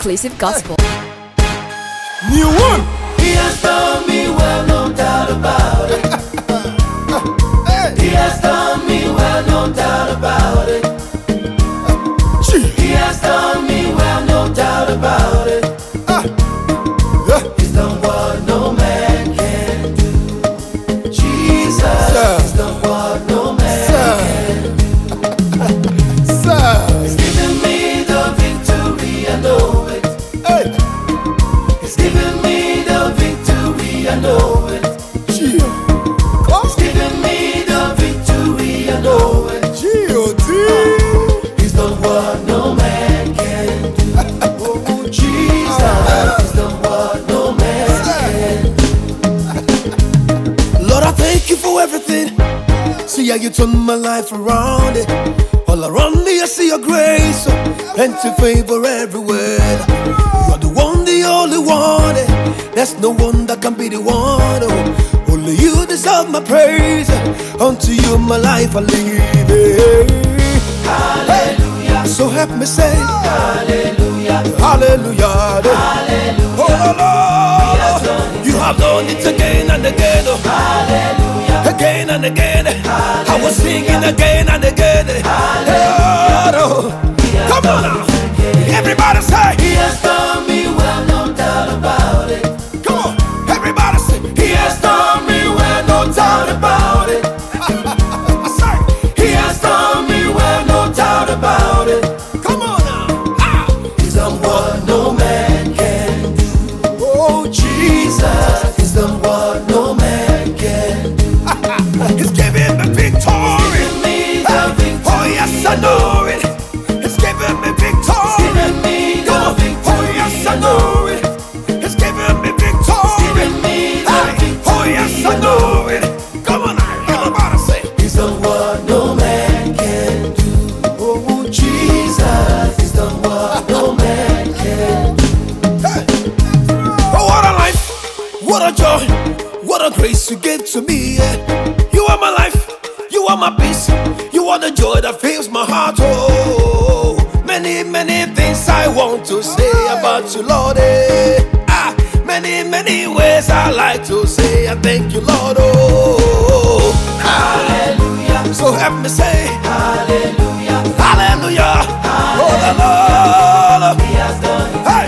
Exclusive gospel. New one. He has done me well, no doubt about it. He has done me well, no doubt about it. He has done me well, no doubt about it. He's done what no man can do. Jesus, he's done what no man can do. He's given me the victory, I know it. He's given me the victory, I know it. He's given me the victory, I know it. He's done what no man can do. Oh, Jesus, he's done what no man can do. Lord, I thank you for everything. See how you turn my life around it. All around me I see your grace and to favor everywhere. You're the one, the only one. There's no one that can be the one. Only you deserve my praise. Unto you my life I live. Hallelujah. So help me say hallelujah. Hallelujah. Hallelujah. Oh Lord, you have done it again and again. Hallelujah. Again and again. I was singing again and again. Hallelujah. Come on now. Everybody say he has done me well, no doubt about it. Come on. Everybody say he has done me well, no doubt about it. I say he has done me well, no doubt about it. Come on now. He's done what no man can do. Oh Jesus, he's done what no man can do. He's giving me victory. Oh yes, I know it. He's giving me victory. Oh yes, I know it. He's giving me victory. Oh yes, I know it. Come on now, everybody say he's done what no man can do. Oh Jesus, he's done what no man can do. Oh, what a life, what a joy, what a grace you gave to me. You are my life, you are my peace, you are the joy that fills my heart. Oh, many, many things I want to say about you, Lord. Many, many ways I like to say I thank you, Lord. Oh, hallelujah. So help me say hallelujah. Hallelujah. Oh, the Lord, he has done it. Hey,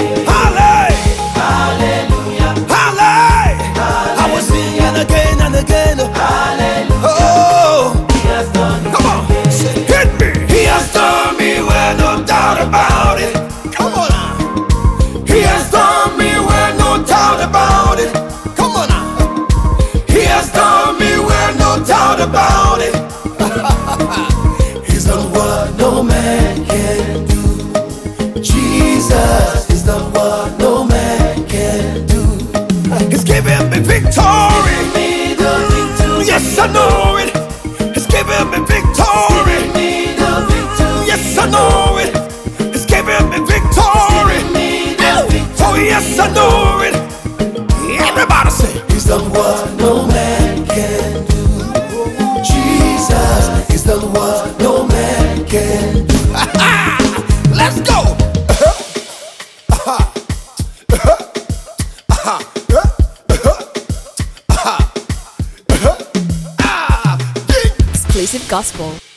hallelujah. Hallelujah. I was singing again and again. Hallelujah. Oh, he has done it. Come on, say, hit me. He has done me well, no doubt about it. Come on now. He has done me well, no doubt about it. Come on now. He has done me well, no doubt about it. He's done what no man can do. Jesus, he's done what no man can do. He's giving me victory. Yes, I know it. He's giving me victory. Yes, I know it. He's giving me victory. Oh, yes, I know it. Everybody say he's done what no man can do. Jesus, he's done what no man can do. Let's go. Exclusive gospel.